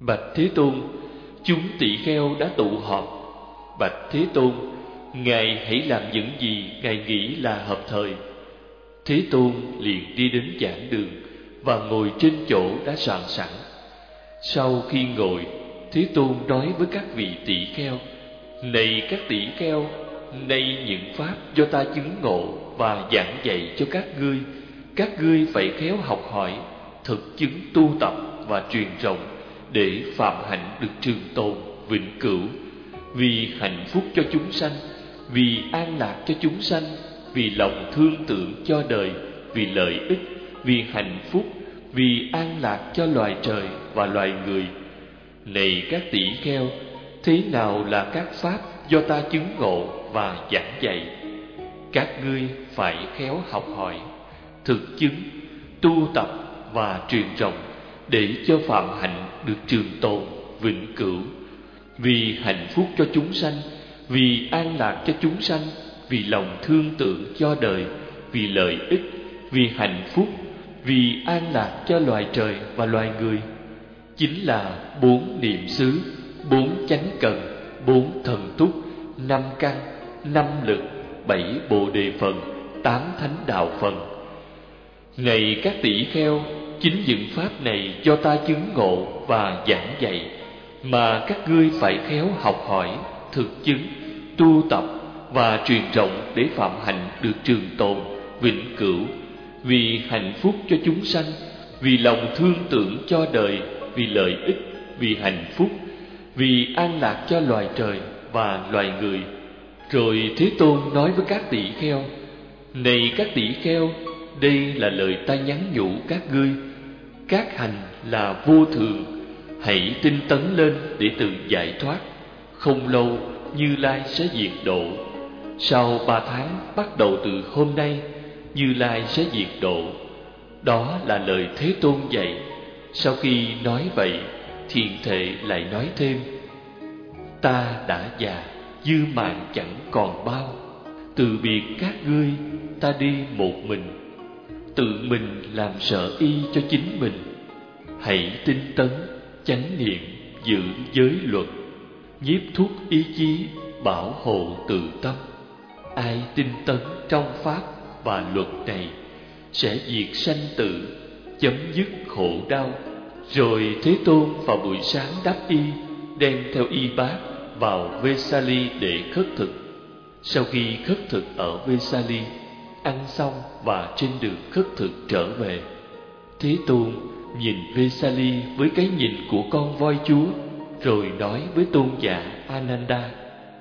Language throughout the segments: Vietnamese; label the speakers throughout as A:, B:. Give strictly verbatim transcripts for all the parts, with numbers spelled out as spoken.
A: Bạch Thế Tôn, chúng tỷ kheo đã tụ họp. Bạch Thế Tôn, Ngài hãy làm những gì Ngài nghĩ là hợp thời. Thế Tôn liền đi đến giảng đường và ngồi trên chỗ đã soạn sẵn. Sau khi ngồi, Thế Tôn nói với các vị tỷ kheo: Này các tỷ kheo, nay những pháp do ta chứng ngộ và giảng dạy cho các ngươi, các ngươi phải khéo học hỏi, thực chứng tu tập và truyền rộng, để phạm hạnh được trường tồn vĩnh cửu, vì hạnh phúc cho chúng sanh, vì an lạc cho chúng sanh, vì lòng thương tưởng cho đời, vì lợi ích, vì hạnh phúc, vì an lạc cho loài trời và loài người. Này các tỷ kheo, thế nào là các pháp do ta chứng ngộ và giảng dạy? Các ngươi phải khéo học hỏi, thực chứng, tu tập và truyền rộng, để cho phạm hạnh được trường tồn vĩnh cửu, vì hạnh phúc cho chúng sanh, vì an lạc cho chúng sanh, vì lòng thương tưởng cho đời, vì lợi ích, vì hạnh phúc, vì an lạc cho loài trời và loài người. Chính là bốn niệm xứ, bốn chánh cần, bốn thần túc, năm căn, năm lực, bảy bồ đề phần, tám thánh đạo phần. Này các tỷ kheo, chính những pháp này do ta chứng ngộ và giảng dạy, mà các ngươi phải khéo học hỏi, thực chứng, tu tập và truyền rộng, để phạm hạnh được trường tồn vĩnh cửu, vì hạnh phúc cho chúng sanh, vì lòng thương tưởng cho đời, vì lợi ích, vì hạnh phúc, vì an lạc cho loài trời và loài người. Rồi Thế Tôn nói với các tỷ kheo: Này các tỷ kheo, đây là lời ta nhắn nhủ các ngươi. Các hành là vô thường, hãy tinh tấn lên để tự giải thoát. Không lâu Như Lai sẽ diệt độ. Sau ba tháng bắt đầu từ hôm nay, Như Lai sẽ diệt độ. Đó là lời Thế Tôn dạy. Sau khi nói vậy, Thiền Thệ lại nói thêm: Ta đã già, dư mạng chẳng còn bao. Từ biệt các ngươi, ta đi một mình, tự mình làm sợ y cho chính mình. Hãy tinh tấn, chánh niệm, giữ giới luật, nhiếp thúc ý chí, bảo hộ tự tâm. Ai tinh tấn trong pháp và luật này sẽ diệt sanh tử, chấm dứt khổ đau. Rồi Thế Tôn vào buổi sáng đắp y, đem theo y bát vào Vesali để khất thực. Sau khi khất thực ở Vesali, ăn xong và trên đường khất thực trở về, Thế Tôn nhìn Vesali với cái nhìn của con voi chúa, rồi nói với tôn giả Ananda: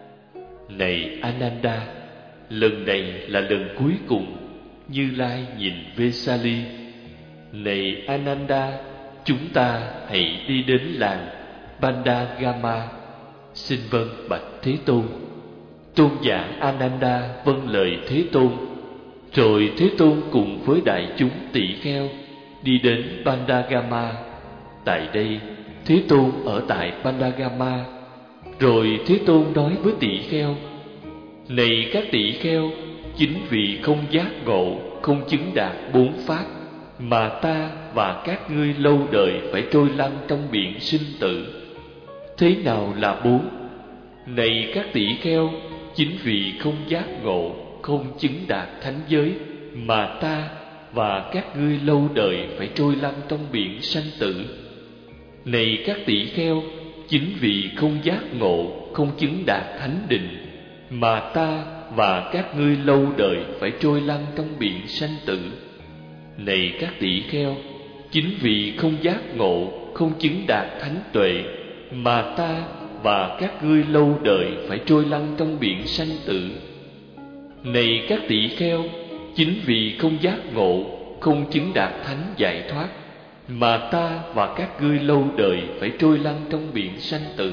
A: Này Ananda, lần này là lần cuối cùng Như Lai nhìn Vesali. Này Ananda, chúng ta hãy đi đến làng Bandagama. Xin vâng bạch Thế Tôn. Tôn giả Ananda vâng lời Thế Tôn. Rồi Thế Tôn cùng với đại chúng tỷ kheo đi đến Bandagama. Tại đây Thế Tôn ở tại Bandagama. Rồi Thế Tôn nói với tỷ kheo: Này các tỷ kheo, chính vì không giác ngộ, không chứng đạt bốn pháp, mà ta và các ngươi lâu đời phải trôi lăn trong biển sinh tử. Thế nào là bốn? Này các tỷ kheo, chính vì không giác ngộ, không chứng đạt thánh giới, mà ta và các ngươi lâu đời phải trôi lăn trong biển sanh tử. Này các tỷ kheo, chính vì không giác ngộ, không chứng đạt thánh định, mà ta và các ngươi lâu đời phải trôi lăn trong biển sanh tử. Này các tỷ kheo, chính vì không giác ngộ, không chứng đạt thánh tuệ, mà ta và các ngươi lâu đời phải trôi lăn trong biển sanh tử. Này các tỷ kheo, chính vì không giác ngộ, không chứng đạt thánh giải thoát, mà ta và các ngươi lâu đời phải trôi lăn trong biển sanh tử.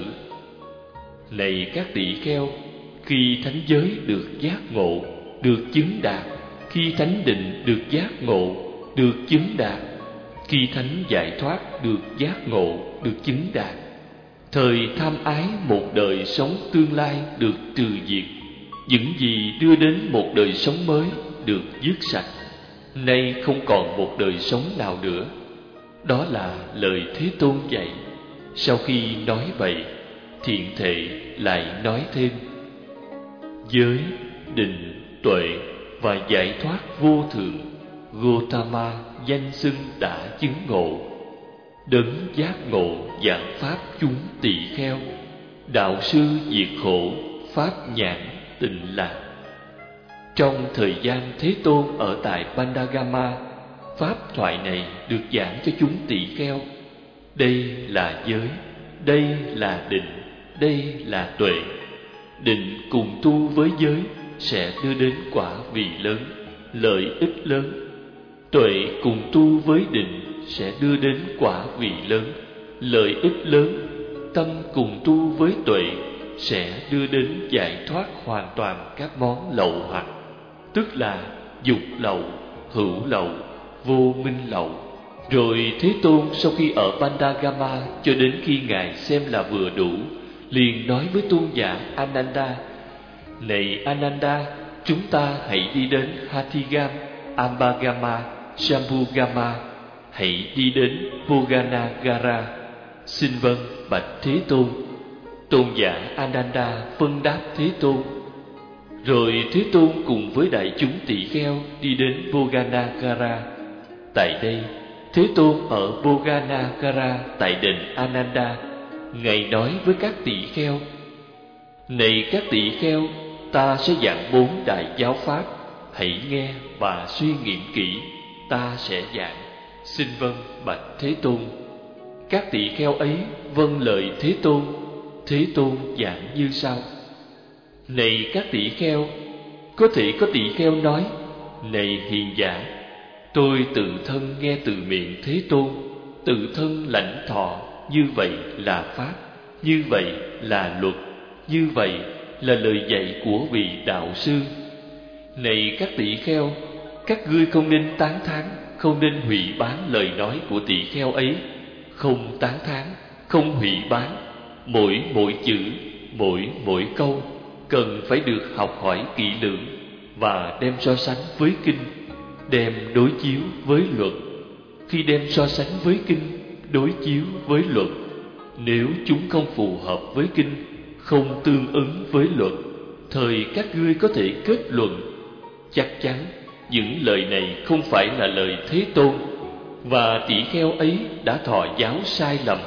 A: Này các tỷ kheo, khi thánh giới được giác ngộ, được chứng đạt, khi thánh định được giác ngộ, được chứng đạt, khi thánh giải thoát được giác ngộ, được chứng đạt, thời tham ái một đời sống tương lai được trừ diệt, những gì đưa đến một đời sống mới được dứt sạch. Nay không còn một đời sống nào nữa. Đó là lời Thế Tôn dạy. Sau khi nói vậy, thiện thệ lại nói thêm: giới, định, tuệ và giải thoát vô thượng, Gotama danh xưng đã chứng ngộ. Đấng giác ngộ giảng pháp chúng tỳ kheo, đạo sư diệt khổ, pháp nhãn tịnh lạc. Trong thời gian Thế Tôn ở tại Pandagama, pháp thoại này được giảng cho chúng tỳ kheo. Đây là giới, đây là định, đây là tuệ. Định cùng tu với giới sẽ đưa đến quả vị lớn, lợi ích lớn. Tuệ cùng tu với định sẽ đưa đến quả vị lớn, lợi ích lớn. Tâm cùng tu với tuệ sẽ đưa đến giải thoát hoàn toàn các món lậu hoặc, tức là dục lậu, hữu lậu, vô minh lậu. Rồi Thế Tôn sau khi ở Pandagama cho đến khi Ngài xem là vừa đủ, liền nói với tôn giả Ananda: Này Ananda, chúng ta hãy đi đến Hathigam, Ambagama, Shambhugama, hãy đi đến Poganagara. Xin vâng, bạch Thế Tôn. Tôn giả Ananda phân đáp Thế Tôn. Rồi Thế Tôn cùng với đại chúng tỳ kheo đi đến Poganagara. Tại đây, Thế Tôn ở Poganagara tại đền Ananda, Ngài nói với các tỳ kheo: Này các tỳ kheo, ta sẽ giảng bốn đại giáo pháp, hãy nghe và suy nghiệm kỹ, ta sẽ giảng. Xin vâng, bạch Thế Tôn. Các tỳ kheo ấy vâng lời Thế Tôn. Thế Tôn giảng như sau: Này các tỳ kheo, có thể có tỳ kheo nói: Này hiền giả, tôi tự thân nghe từ miệng Thế Tôn, tự thân lãnh thọ, như vậy là pháp, như vậy là luật, như vậy là lời dạy của vị đạo sư. Này các tỳ kheo, các ngươi không nên tán thán, không nên hủy bán lời nói của tỳ kheo ấy. Không tán thán, không hủy bán. Mỗi mỗi chữ, mỗi mỗi câu cần phải được học hỏi kỹ lưỡng và đem so sánh với kinh, đem đối chiếu với luật. Khi đem so sánh với kinh, đối chiếu với luật, nếu chúng không phù hợp với kinh, không tương ứng với luật, thời các ngươi có thể kết luận: chắc chắn những lời này không phải là lời Thế Tôn, và tỷ kheo ấy đã thọ giáo sai lầm.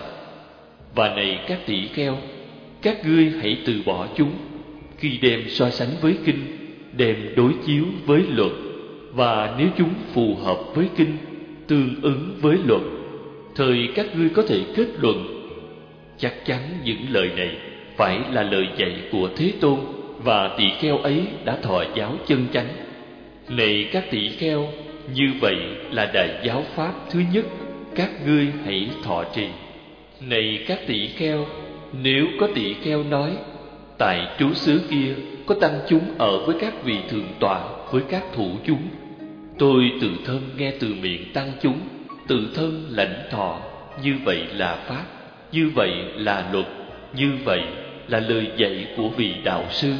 A: Và này các tỷ kheo, các ngươi hãy từ bỏ chúng. Khi đem so sánh với kinh, đem đối chiếu với luật, và nếu chúng phù hợp với kinh, tương ứng với luật, thời các ngươi có thể kết luận: chắc chắn những lời này phải là lời dạy của Thế Tôn, và tỷ kheo ấy đã thọ giáo chân chánh. Này các tỷ kheo, như vậy là đại giáo pháp thứ nhất, các ngươi hãy thọ trì. Này các tỷ kheo, nếu có tỷ kheo nói: tại trú xứ kia có tăng chúng ở với các vị thượng tọa, với các thủ chúng, tôi tự thân nghe từ miệng tăng chúng, tự thân lãnh thọ, như vậy là pháp, như vậy là luật, như vậy là lời dạy của vị đạo sư.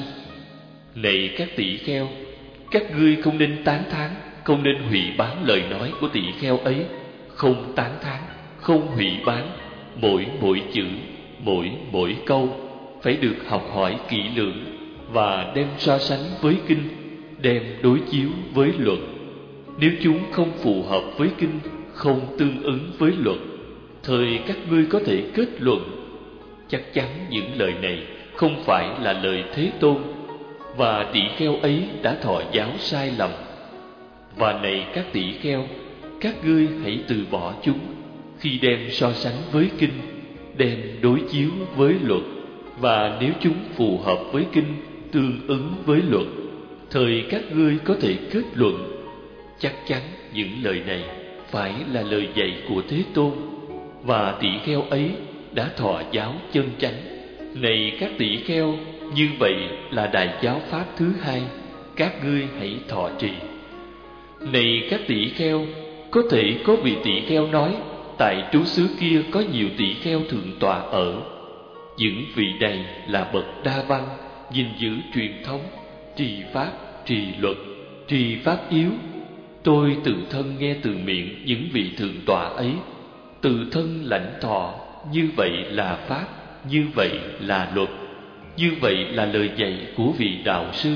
A: Này các tỷ kheo, các ngươi không nên tán thán, không nên hủy bán lời nói của tỷ kheo ấy. Không tán thán, không hủy bán. Mỗi mỗi chữ, mỗi mỗi câu phải được học hỏi kỹ lưỡng và đem so sánh với kinh, đem đối chiếu với luật. Nếu chúng không phù hợp với kinh, không tương ứng với luật, thời các ngươi có thể kết luận: chắc chắn những lời này không phải là lời Thế Tôn, và tỷ kheo ấy đã thọ giáo sai lầm. Và này các tỷ kheo, các ngươi hãy từ bỏ chúng. Khi đem so sánh với kinh, đem đối chiếu với luật, và nếu chúng phù hợp với kinh, tương ứng với luật, thời các ngươi có thể kết luận: chắc chắn những lời này phải là lời dạy của Thế Tôn, và tỷ kheo ấy đã thọ giáo chân chánh. Này các tỷ kheo, như vậy là đại giáo pháp thứ hai, các ngươi hãy thọ trì. Này các tỷ kheo, có thể có vị tỷ kheo nói: tại trú xứ kia có nhiều tỷ kheo thượng tọa ở. Những vị này là bậc đa văn, gìn giữ truyền thống, trì pháp, trì luật, trì pháp yếu. Tôi tự thân nghe từ miệng những vị thượng tọa ấy, tự thân lãnh thọ, như vậy là pháp, như vậy là luật, như vậy là lời dạy của vị đạo sư.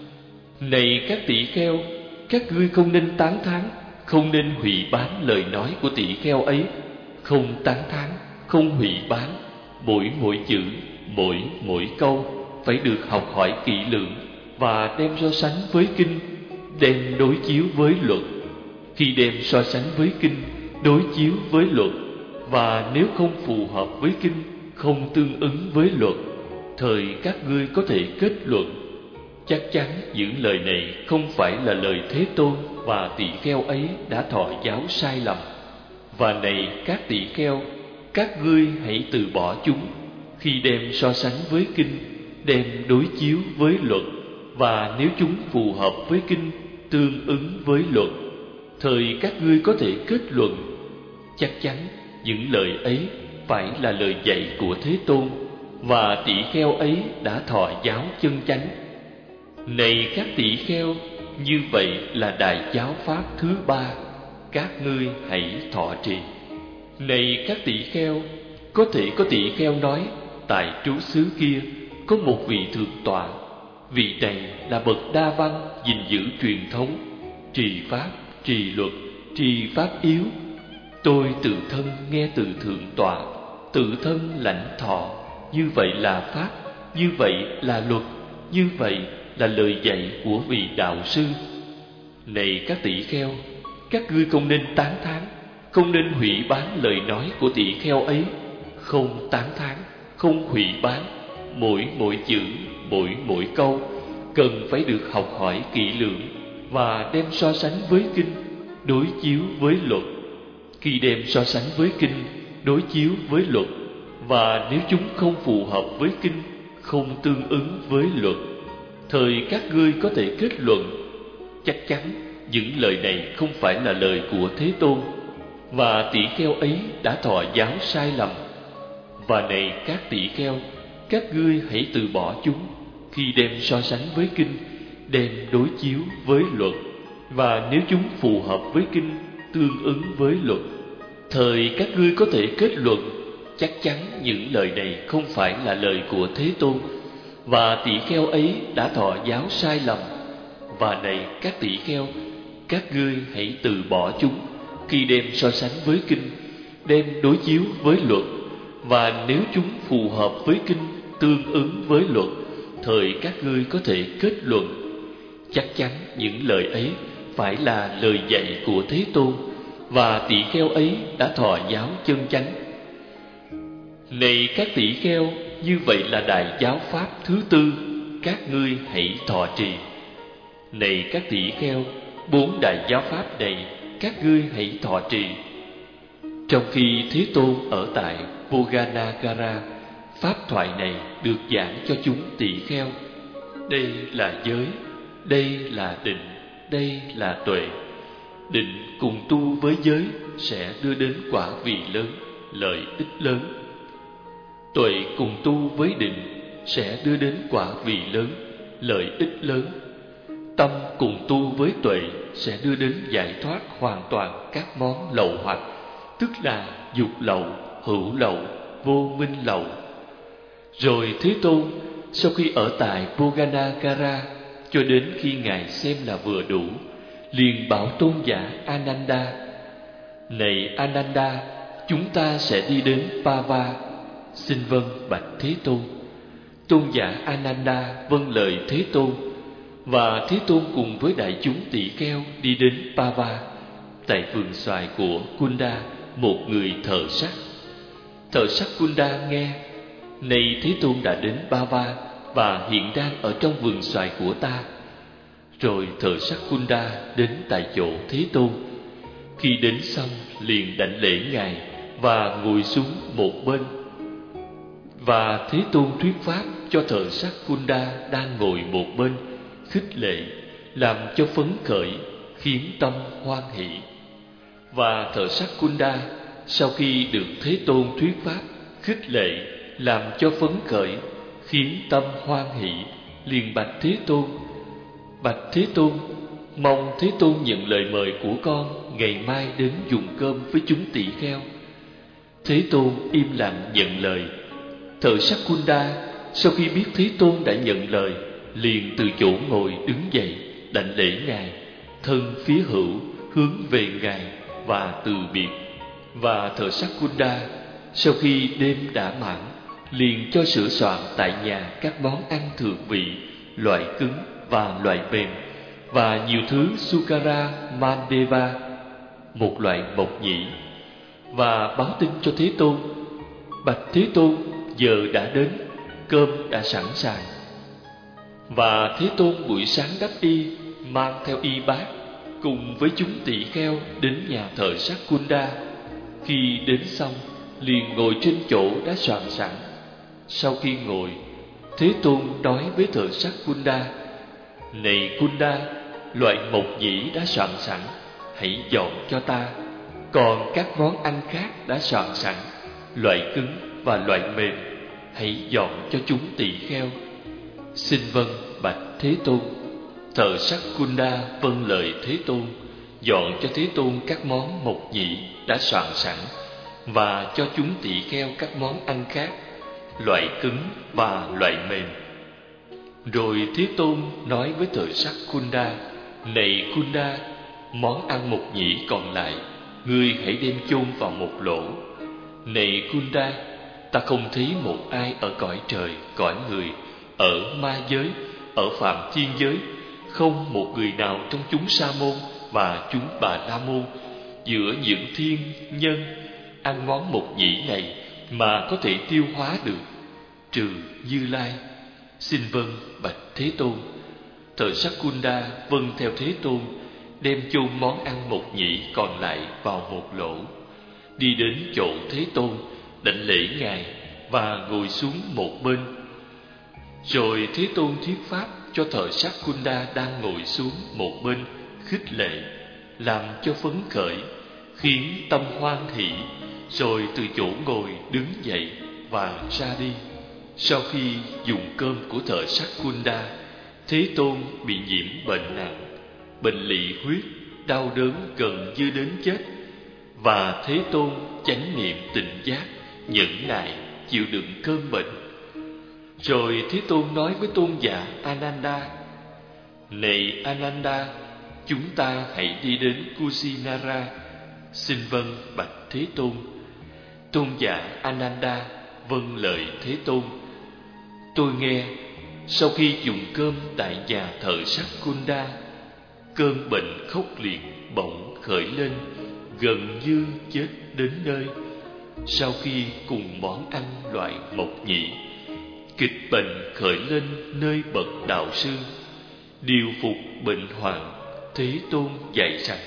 A: Này các tỷ kheo, các ngươi không nên tán thán, không nên hủy bán lời nói của tỷ kheo ấy. Không tán thán, không hủy bán, mỗi mỗi chữ, mỗi mỗi câu phải được học hỏi kỹ lưỡng và đem so sánh với kinh, đem đối chiếu với luật. Khi đem so sánh với kinh, đối chiếu với luật, và nếu không phù hợp với kinh, không tương ứng với luật, thời các ngươi có thể kết luận chắc chắn những lời này không phải là lời Thế Tôn và tỷ kheo ấy đã thọ giáo sai lầm. Và này các tỷ kheo, các ngươi hãy từ bỏ chúng. Khi đem so sánh với kinh, đem đối chiếu với luật, và nếu chúng phù hợp với kinh, tương ứng với luật, thời các ngươi có thể kết luận chắc chắn những lời ấy phải là lời dạy của Thế Tôn, và tỷ kheo ấy đã thọ giáo chân chánh. Này các tỷ kheo, như vậy là đại giáo pháp thứ ba, các ngươi hãy thọ trì. Này các tỷ kheo, có thể có tỷ kheo nói, tại trú xứ kia có một vị thượng tọa, vị này là bậc đa văn, gìn giữ truyền thống, trì pháp, trì luật, trì pháp yếu. Tôi tự thân nghe từ thượng tọa, tự thân lãnh thọ, như vậy là pháp, như vậy là luật, như vậy là lời dạy của vị đạo sư. Này các tỷ kheo, các ngươi không nên tán thán, không nên hủy bán lời nói của tỷ kheo ấy. Không tán thán, không hủy bán, mỗi mỗi chữ, mỗi mỗi câu cần phải được học hỏi kỹ lưỡng và đem so sánh với kinh, đối chiếu với luật. Khi đem so sánh với kinh, đối chiếu với luật, và nếu chúng không phù hợp với kinh, không tương ứng với luật, thời các ngươi có thể kết luận chắc chắn những lời này không phải là lời của Thế Tôn, và tỷ kheo ấy đã thọ giáo sai lầm. Và này các tỷ kheo, các ngươi hãy từ bỏ chúng. Khi đem so sánh với kinh, đem đối chiếu với luật, và nếu chúng phù hợp với kinh, tương ứng với luật, thời các ngươi có thể kết luận chắc chắn những lời này không phải là lời của Thế Tôn, và tỷ kheo ấy đã thọ giáo sai lầm. Và này các tỷ kheo, các ngươi hãy từ bỏ chúng. Khi đem so sánh với kinh, đem đối chiếu với luật, và nếu chúng phù hợp với kinh, tương ứng với luật, thời các ngươi có thể kết luận chắc chắn những lời ấy phải là lời dạy của Thế Tôn, và tỷ kheo ấy đã thọ giáo chân chánh. Này các tỷ kheo, như vậy là đại giáo pháp thứ tư, các ngươi hãy thọ trì. Này các tỷ kheo, bốn đại giáo pháp này các ngươi hãy thọ trì. Trong khi Thế Tôn ở tại Voganagara, pháp thoại này được giảng cho chúng tỷ kheo. Đây là giới, đây là định, đây là tuệ. Định cùng tu với giới sẽ đưa đến quả vị lớn, lợi ích lớn. Tuệ cùng tu với định sẽ đưa đến quả vị lớn, lợi ích lớn. Tâm cùng tu với tuệ sẽ đưa đến giải thoát hoàn toàn các món lậu hoặc, tức là dục lậu, hữu lậu, vô minh lậu. Rồi Thế Tôn sau khi ở tại Voganagara cho đến khi Ngài xem là vừa đủ, liền bảo tôn giả Ananda: Này Ananda, chúng ta sẽ đi đến Pava. Xin vâng bạch Thế Tôn. Tôn giả Ananda vâng lời Thế Tôn, và Thế Tôn cùng với đại chúng tỷ kheo đi đến Pava. Tại vườn xoài của Kunda, một người thợ sắt. Thợ sắt Kunda nghe: Này Thế Tôn đã đến Pava và hiện đang ở trong vườn xoài của ta. Rồi thợ sắt Kunda đến tại chỗ Thế Tôn. Khi đến xong liền đảnh lễ Ngài và ngồi xuống một bên. Và Thế Tôn thuyết pháp cho thợ sắt Kunda đang ngồi một bên, khích lệ, làm cho phấn khởi, khiến tâm hoan hỷ. Và thợ sắt Kunda sau khi được Thế Tôn thuyết pháp, khích lệ, làm cho phấn khởi, khiến tâm hoan hỷ, liền bạch Thế Tôn: Bạch Thế Tôn, mong Thế Tôn nhận lời mời của con ngày mai đến dùng cơm với chúng tỷ kheo. Thế Tôn im lặng nhận lời. Thợ Sakunda sau khi biết Thế Tôn đã nhận lời, liền từ chỗ ngồi đứng dậy, đảnh lễ Ngài, thân phía hữu hướng về Ngài và từ biệt. Và thợ Sakunda sau khi đêm đã mãn, liền cho sửa soạn tại nhà các món ăn thượng vị, loại cứng và loại mềm, và nhiều thứ Sukara Mandeva, một loại mộc nhĩ, và báo tin cho Thế Tôn: Bạch Thế Tôn, giờ đã đến, cơm đã sẵn sàng. Và Thế Tôn buổi sáng đắp y, mang theo y bát, cùng với chúng tỳ kheo đến nhà thợ Sakunda. Khi đến xong, liền ngồi trên chỗ đã soạn sẵn. Sau khi ngồi, Thế Tôn nói với thợ Sakunda: Này Kunda, loại mộc nhĩ đã soạn sẵn, hãy dọn cho ta. Còn các món ăn khác đã soạn sẵn, loại cứng và loại mềm, hãy dọn cho chúng tỳ kheo. Xin vâng, bạch Thế Tôn. Thợ Sakunda vâng lời Thế Tôn, dọn cho Thế Tôn các món mộc nhĩ đã soạn sẵn, và cho chúng tỳ kheo các món ăn khác, loại cứng và loại mềm. Rồi Thế Tôn nói với thợ Sakunda: Này Kunda, món ăn mộc nhĩ còn lại, ngươi hãy đem chôn vào một lỗ. Này Kunda, ta không thấy một ai ở cõi trời, cõi người, ở ma giới, ở phạm thiên giới, không một người nào trong chúng sa môn và chúng bà la môn, giữa những thiên nhân ăn món mộc nhĩ này mà có thể tiêu hóa được, trừ Như Lai. Xin vâng, bạch Thế Tôn. Thợ Sakunda vâng theo Thế Tôn, đem chôn món ăn mộc nhĩ còn lại vào một lỗ, đi đến chỗ Thế Tôn, đảnh lễ Ngài và ngồi xuống một bên. Rồi Thế Tôn thuyết pháp cho thợ Sakunda đang ngồi xuống một bên khích lệ, làm cho phấn khởi, khiến tâm hoan hỷ, rồi từ chỗ ngồi đứng dậy và ra đi. Sau khi dùng cơm của thợ Sakunda, Thế Tôn bị nhiễm bệnh nặng, bệnh lỵ huyết, đau đớn gần như đến chết. Và Thế Tôn chánh niệm tỉnh giác, nhẫn nại chịu đựng cơn bệnh. Rồi Thế Tôn nói với tôn giả Ananda: Này Ananda, chúng ta hãy đi đến Kusinara. Xin vâng, bạch Thế Tôn. Tôn giả Ananda vâng lời Thế Tôn. Tôi nghe, sau khi dùng cơm tại nhà thợ Sakunda, cơn bệnh khốc liệt bỗng khởi lên, gần như chết đến nơi. Sau khi cùng món ăn loại mộc nhĩ, kịch bệnh khởi lên nơi bậc đạo sư. Điều phục bệnh hoạn, Thế Tôn dạy rằng: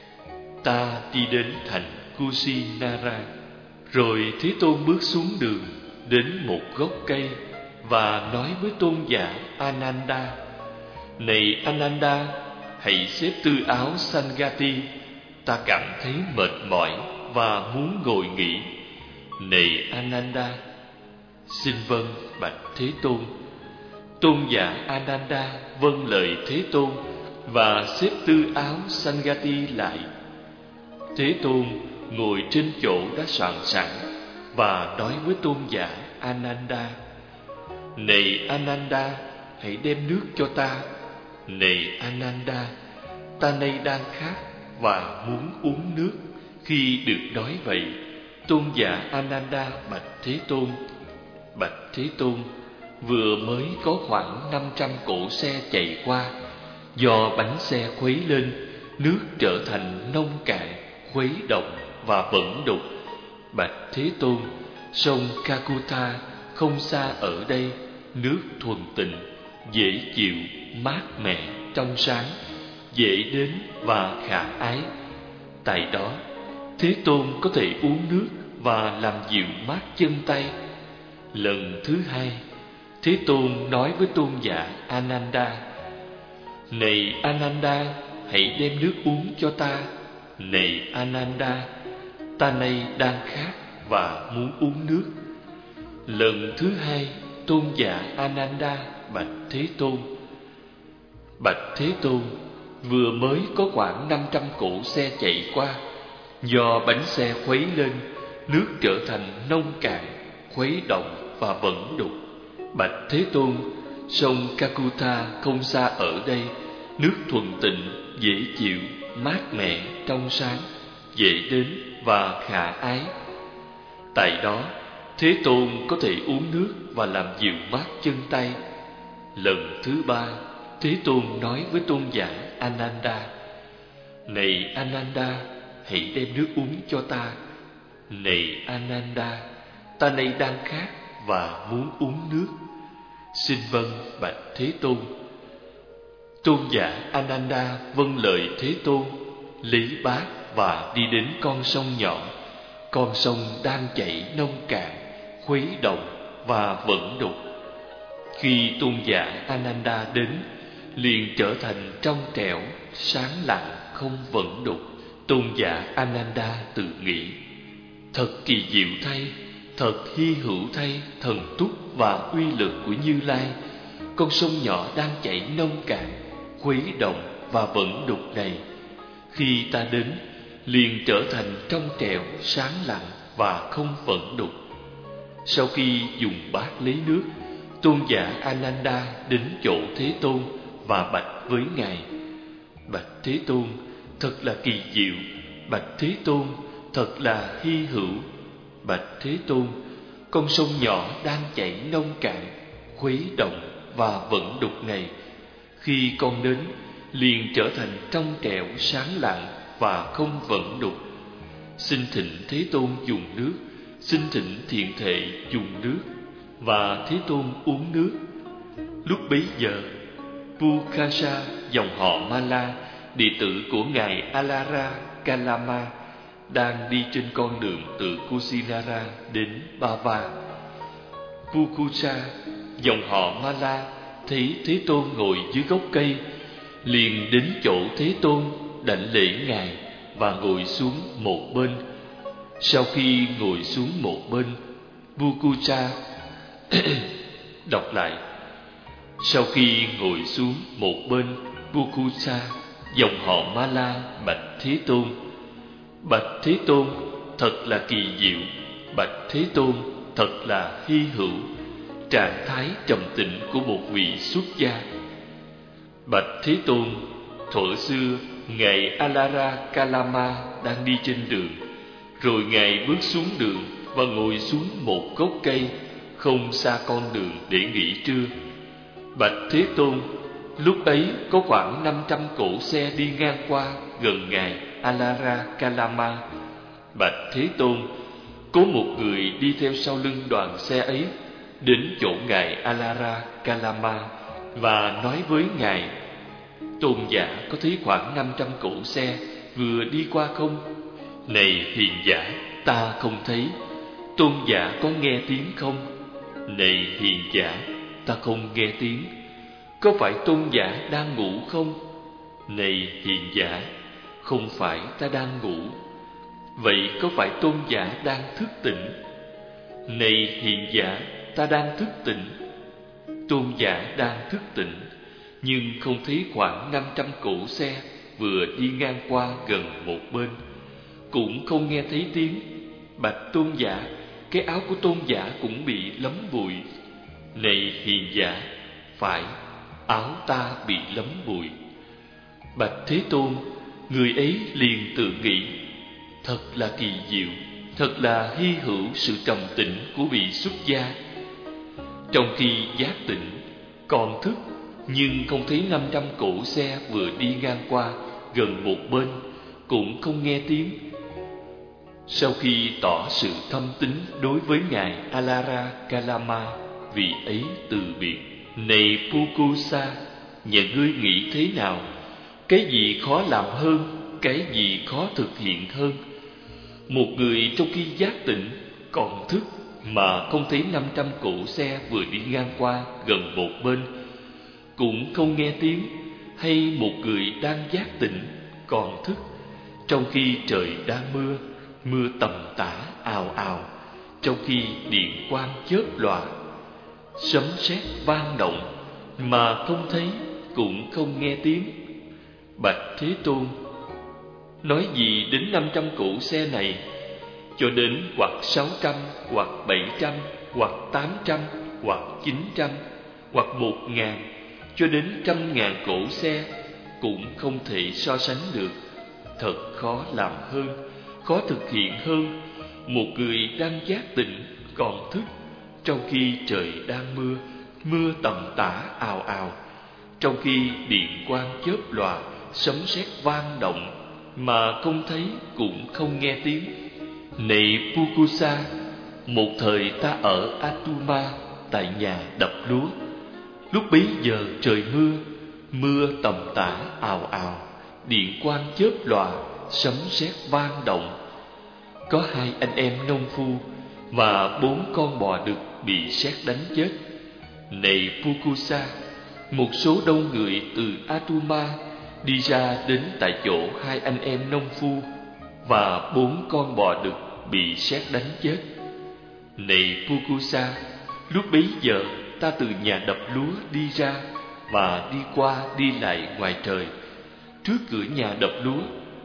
A: Ta đi đến thành Kusinara. Rồi Thế Tôn bước xuống đường, đến một gốc cây, và nói với tôn giả Ananda: Này Ananda, hãy xếp tư áo Sangati, ta cảm thấy mệt mỏi và muốn ngồi nghỉ. Này Ananda. Xin vâng, bạch Thế Tôn. Tôn giả Ananda vâng lời Thế Tôn và xếp tư áo Sangati lại. Thế Tôn ngồi trên chỗ đã soạn sẵn và nói với tôn giả Ananda: Này Ananda, hãy đem nước cho ta. Này Ananda, ta nay đang khát và muốn uống nước. Khi được nói vậy, tôn giả Ananda bạch Thế Tôn: Bạch Thế Tôn, vừa mới có khoảng năm trăm cỗ xe chạy qua. Do bánh xe khuấy lên, nước trở thành nông cạn, khuấy động và vẫn đục. Bạch Thế Tôn, sông Kakutha không xa ở đây, nước thuần tịnh, dễ chịu, mát mẻ, trong sáng, dễ đến và khả ái. Tại đó, Thế Tôn có thể uống nước và làm dịu mát chân tay. Lần thứ hai, Thế Tôn nói với tôn giả Ananda: Này Ananda, hãy đem nước uống cho ta. Này Ananda, ta nay đang khát và muốn uống nước. Lần thứ hai, tôn giả Ananda bạch Thế Tôn: Bạch Thế Tôn, vừa mới có khoảng năm trăm cỗ xe chạy qua. Do bánh xe khuấy lên, nước trở thành nông cạn, khuấy động và vẩn đục. Bạch Thế Tôn, sông Kakutha không xa ở đây, nước thuần tịnh, dễ chịu, mát mẻ, trong sáng, dễ đến và khả ái. Tại đó, Thế Tôn có thể uống nước và làm dịu mát chân tay. Lần thứ ba, Thế Tôn nói với tôn giả Ananda: Này Ananda, hãy đem nước uống cho ta. Này Ananda, ta nay đang khát và muốn uống nước. Xin vâng, bạch Thế Tôn. Tôn giả Ananda vâng lời Thế Tôn, lấy bát và đi đến con sông nhỏ. Con sông đang chảy nông cạn, khuấy động và vẩn đục. Khi tôn giả Ananda đến, liền trở thành trong trẻo, sáng lặng, không vẩn đục. Tôn giả Ananda tự nghĩ: thật kỳ diệu thay, thật hy hữu thay thần túc và uy lực của Như Lai. Con sông nhỏ đang chảy nông cạn, khuấy động và vẩn đục này, khi ta đến, liền trở thành trong trẻo, sáng lặng và không vẩn đục. Sau khi dùng bát lấy nước, tôn giả Ananda đến chỗ Thế Tôn và bạch với ngài: Bạch Thế Tôn, thật là kỳ diệu. Bạch Thế Tôn, thật là hy hữu. Bạch Thế Tôn, con sông nhỏ đang chảy nông cạn, khuấy động và vẩn đục này, khi con đến, liền trở thành trong trẻo, sáng lặng và không vẩn đục. Xin thỉnh Thế Tôn dùng nước. Xin thỉnh thiện thệ dùng nước. Và Thế Tôn uống nước. Lúc bấy giờ, Pukasa, dòng họ Mala, đệ tử của ngài Alara Kalama, đang đi trên con đường từ Kusinara đến Bava. Pukusa, dòng họ Mala, thấy Thế Tôn ngồi dưới gốc cây, liền đến chỗ Thế Tôn đảnh lễ ngài và ngồi xuống một bên. Sau khi ngồi xuống một bên, Pukusa đọc lại. Sau khi ngồi xuống một bên, Pukusa, dòng họ Mala, bạch Thế Tôn: Bạch Thế Tôn, thật là kỳ diệu. Bạch Thế Tôn, thật là hy hữu. Trạng thái trầm tĩnh của một vị xuất gia. Bạch Thế Tôn, thuở xưa ngài Alara Kalama đang đi trên đường, rồi ngài bước xuống đường và ngồi xuống một gốc cây không xa con đường để nghỉ trưa. Bạch Thế Tôn, lúc ấy có khoảng năm trăm cỗ xe đi ngang qua gần ngài Alara Kalama. Bạch Thế Tôn, có một người đi theo sau lưng đoàn xe ấy đến chỗ ngài Alara Kalama và nói với ngài: Tôn giả có thấy khoảng năm trăm cỗ xe vừa đi qua không? Này hiền giả, ta không thấy. Tôn giả có nghe tiếng không? Này hiền giả, ta không nghe tiếng. Có phải tôn giả đang ngủ không? Này hiền giả, không phải ta đang ngủ. Vậy có phải tôn giả đang thức tỉnh? Này hiền giả, ta đang thức tỉnh. Tôn giả đang thức tỉnh, nhưng không thấy khoảng năm trăm cỗ xe vừa đi ngang qua gần một bên, cũng không nghe thấy tiếng. Bạch tôn giả, cái áo của tôn giả cũng bị lấm bụi. Này hiền giả, phải, áo ta bị lấm bụi. Bạch Thế Tôn, người ấy liền tự nghĩ: thật là kỳ diệu, thật là hy hữu sự trầm tĩnh của vị xuất gia. Trong khi giác tỉnh, còn thức, nhưng không thấy năm trăm cỗ xe vừa đi ngang qua gần một bên, cũng không nghe tiếng. Sau khi tỏ sự thâm tín đối với ngài Alara Kalama, vị ấy từ biệt: Này Pukusa, nhà ngươi nghĩ thế nào? Cái gì khó làm hơn? Cái gì khó thực hiện hơn? Một người trong khi giác tỉnh còn thức mà không thấy năm trăm cỗ xe vừa đi ngang qua gần một bên, cũng không nghe tiếng, hay một người đang giác tỉnh còn thức trong khi trời đang mưa, mưa tầm tã ào ào, trong khi điện quang chớp lòa, sấm sét vang động mà không thấy cũng không nghe tiếng. Bạch Thế Tôn, nói gì đến năm trăm cỗ xe này? cho đến hoặc sáu trăm, hoặc bảy trăm, hoặc tám trăm, hoặc chín trăm, hoặc một ngàn, cho đến trăm ngàn cỗ xe cũng không thể so sánh được. Thật khó làm hơn, khó thực hiện hơn một người đang giác tỉnh còn thức, trong khi trời đang mưa, mưa tầm tã ào ào, trong khi điện quang chớp lòa, sấm sét vang động, mà không thấy cũng không nghe tiếng. Này Pukusa, một thời ta ở Atuma, tại nhà đập lúa. Lúc bấy giờ trời mưa, mưa tầm tã ào ào, điện quang chớp lòa, sấm sét vang động. Có hai anh em nông phu và bốn con bò đực bị sét đánh chết. Này Pukusa, một số đông người từ Atuma đi ra đến tại chỗ hai anh em nông phu và bốn con bò đực bị sét đánh chết. Này Pukusa, lúc bấy giờ ta từ nhà đập lúa đi ra và đi qua đi lại ngoài trời, trước cửa nhà đập lúa.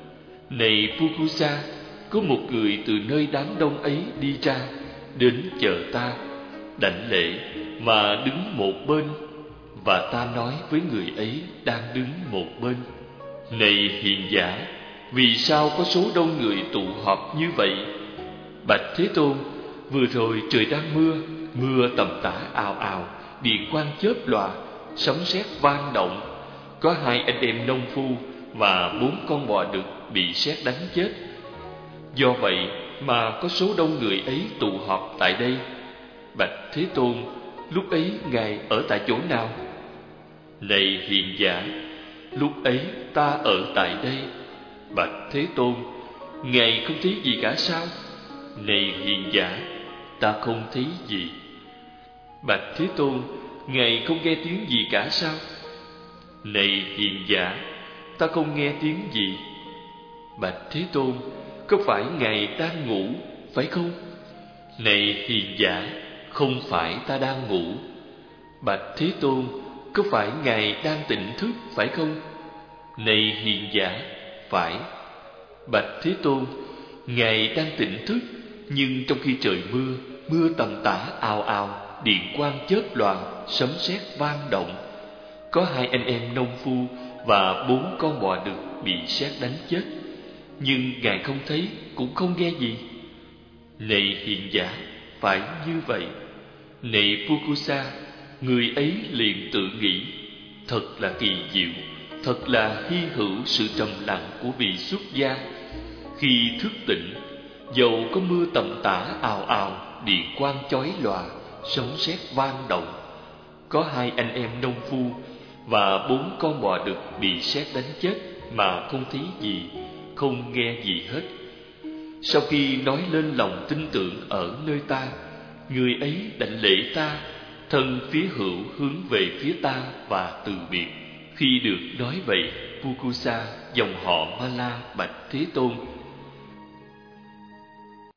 A: Này Pukusa, có một người từ nơi đám đông ấy đi ra, đến chờ ta, đảnh lễ và đứng một bên, và ta nói với người ấy đang đứng một bên: Này hiền giả, vì sao có số đông người tụ họp như vậy? Bạch Thế Tôn, vừa rồi trời đang mưa, mưa tầm tã ào ào, điện quang chớp lòa, sấm sét vang động. Có hai anh em nông phu và bốn con bò đực bị sét đánh chết. Do vậy mà có số đông người ấy tụ họp tại đây. Bạch Thế Tôn, lúc ấy Ngài ở tại chỗ nào? Này hiền giả, lúc ấy ta ở tại đây. Bạch Thế Tôn, Ngài không thấy gì cả sao? Này hiền giả, ta không thấy gì. Bạch Thế Tôn, Ngài không nghe tiếng gì cả sao? Này hiền giả, ta không nghe tiếng gì. Bạch Thế Tôn, có phải Ngài đang ngủ, phải không? Này hiền giả, không phải ta đang ngủ. Bạch Thế Tôn, có phải Ngài đang tỉnh thức, phải không? Này hiền giả, phải. Bạch Thế Tôn, Ngài đang tỉnh thức, nhưng trong khi trời mưa, mưa tầm tã ào ào, điện quang chớp lòa, sấm sét vang động. Có hai anh em nông phu và bốn con bò đực bị sét đánh chết, nhưng Ngài không thấy cũng không nghe gì. Này hiền giả, phải như vậy. Này Pukusa, người ấy liền tự nghĩ: thật là kỳ diệu, thật là hy hữu sự trầm lặng của vị xuất gia. Khi thức tỉnh, dầu có mưa tầm tã ào ào, điện quang chói lòa, sấm sét vang động, có hai anh em nông phu và bốn con bò đực bị sét đánh chết mà không thấy gì, không nghe gì hết. Sau khi nói lên lòng tin tưởng ở nơi ta, người ấy đảnh lễ ta, thân phía hữu hướng về phía ta và từ biệt. Khi được nói vậy, Pukusa, dòng họ Mala bạch Thế Tôn: